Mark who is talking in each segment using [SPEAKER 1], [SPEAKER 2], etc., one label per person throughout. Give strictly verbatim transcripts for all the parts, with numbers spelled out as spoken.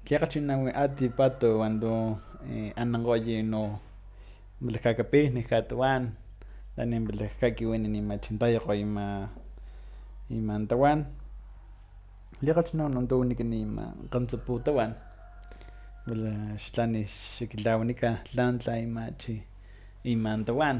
[SPEAKER 1] Tliaqachinawi ati pato cuando eh, anangoyi no belkakapihni katuan tanin belkakiwini nimachintayoqo ima iman tawan tliaqachino nontownikini ima qantzaputawan wala xtlani xikitlawanika tlan tla imachi iman tawan.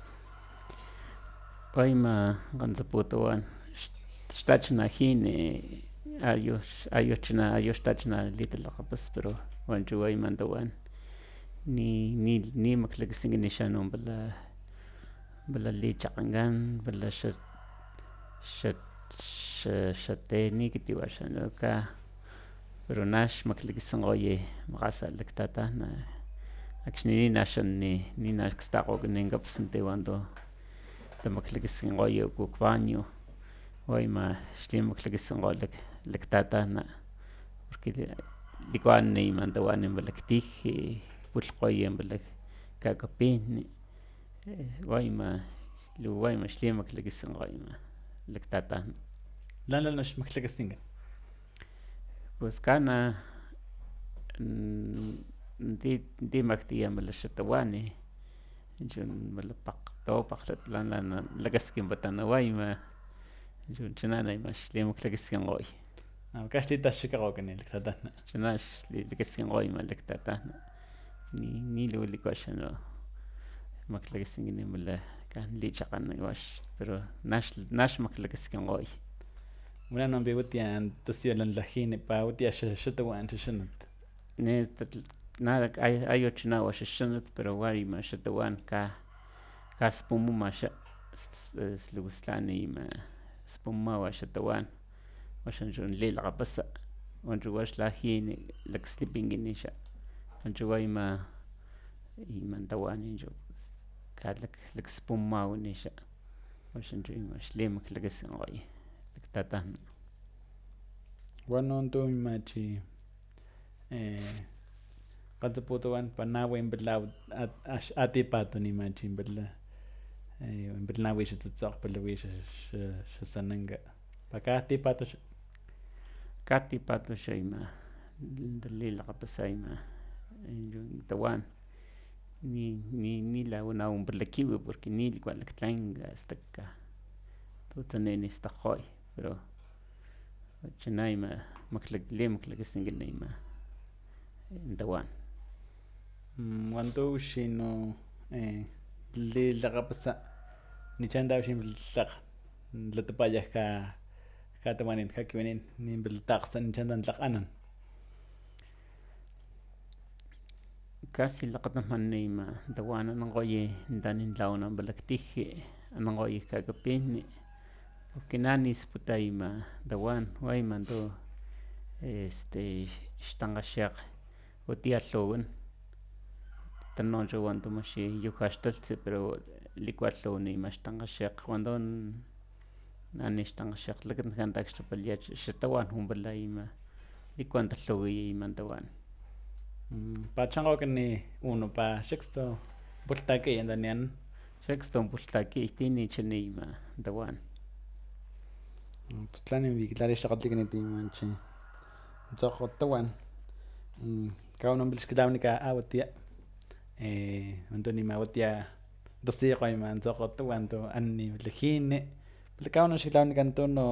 [SPEAKER 2] Wayma qantzaputawan xtachnajini ayox ayoxchina ayoxtachnalitlalaqapas pero wanchi wayman tawan ni ni nimaklakaskinki xano bala bala lichaq'ankan bala xa xa xa tenikiti waxano ka pero nax maklakaskinkoyi makgasa laktatajna akxni ninaxa nistaakgokgenenkapis tiwanto tamaklakaskinkoyi uk baño wayma xlimaklakaskinko laktatajna porque likuani iman tawan balaktiji pulhkgoyi balakakapijni wayma wayma xlimaklakaskinko ima laktatajna.
[SPEAKER 1] Tlan tla nox maklakaskinka?
[SPEAKER 2] Pues kana timaktia bala xa tawani chu bala pakgtawapakgla tlan tla lakaskinputana wayma chunana ima xlimaklakaskinkoy
[SPEAKER 1] Ka xlitaxkakgokani laktatajna
[SPEAKER 2] chuna xlilakaskinkoy ima laktatajna ni nilu liku maklakaskinkini bala lichakgan pero nax nax maklakaskinkoy.
[SPEAKER 1] Wanano watiya tasiyu lanlajinipa watiya xa tawan xa xanat
[SPEAKER 2] Ne ayochuna xanat pero wayma xa tawan kaspumuma xa luego ima spumuma xa tawan waxanchu lilakgapasa wanchu wa xlajini lakstipinkini xa wanchu wayma iman tawan kalakspumumawani xa waxanchu ima xlimaklakaskinkoy laktatajna.
[SPEAKER 1] Wanno tu imachi eh qantzaputawan panawi bala ati pato nimachi bala nawi xa tsutsokg palawi xa sananka ka ati pato xa
[SPEAKER 2] ka ati pato xa ima lilakgapasa ima tawan ni nila nawan pala kiwi porque nilakua laktlanka hasta tutsa nistakgoy pero chuna ima limaklakaskinkini ima tawan.
[SPEAKER 1] Wantu wixi no lilakgapasa nichanta wixi tlakg latapaya katawanin kakiwinin nimpala takgsan chanta tlakg anan
[SPEAKER 2] casi lakgatamani ima tawan anankgoyi tanin tlawana laktiji anankgoyi kakapijni porque na nisputa ima tawan wayma tu este xtankgaxekg watiya lhawan tanu wantu yu jaxtaltsi pero likua lhawani ima xtankgaxekg wanto nani xtankgaxekg lakan takxtupalaya xa tawan wampala ima likuan talhawaya ima tawan.
[SPEAKER 1] Pachankgokani uno pa xeksto pulhtakiy tanianan
[SPEAKER 2] xeksto pulhtakiy tinichani ima tawan
[SPEAKER 1] pus tlani kitlalixakgatlikanit chi tsokgo tawan kawau xkitlawanika watiya wantu nima watiya tasiyakgo ima tsokgo tawan tu an niwalajini kawau xkitlawanika tuno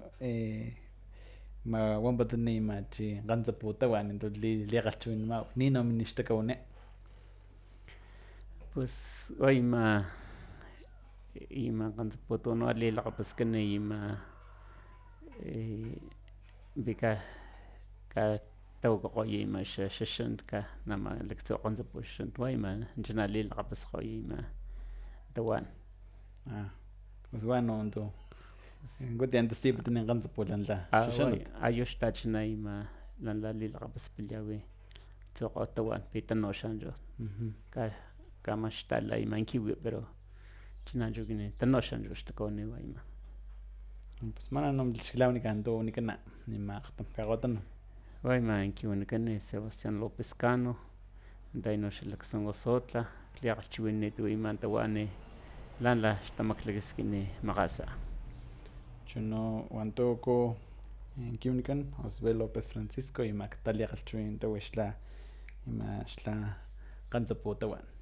[SPEAKER 1] wamputuni ima chi qantzaputawan likgalhchiwinamau nino minixtakawani
[SPEAKER 2] pues wayma ima qantzaputawan lilakgapaskani ima wi katawakakgoy ima xa xanat nama laktsuakgo xa xanat wayma chana lilakgapaskgoy ima tawan.
[SPEAKER 1] Pus wano tu watiya tasiputuni qantzapu lan tla xa xanat
[SPEAKER 2] ayoxtachuna ima lan tla lilakgapaspaliyawi tsokgo tawan pitanu xanchu kamaxtala ima kiwi pero chinanchu ekiti tanu xanchu xtakawani wayma.
[SPEAKER 1] Pus man no xkilawanika tu wanikana nima akgtamkakgotanu
[SPEAKER 2] wayma kiwanikani Sebastian Lopez Cano antaya xalak Songasotla liakgalhchiwinanit iman tawani lan tla xtamaklakaskini makgasa
[SPEAKER 1] chono wantu ku kiwnikan José López Francisco ima ktaliakgalhchiwinantawa xla ima xla qantzaputawan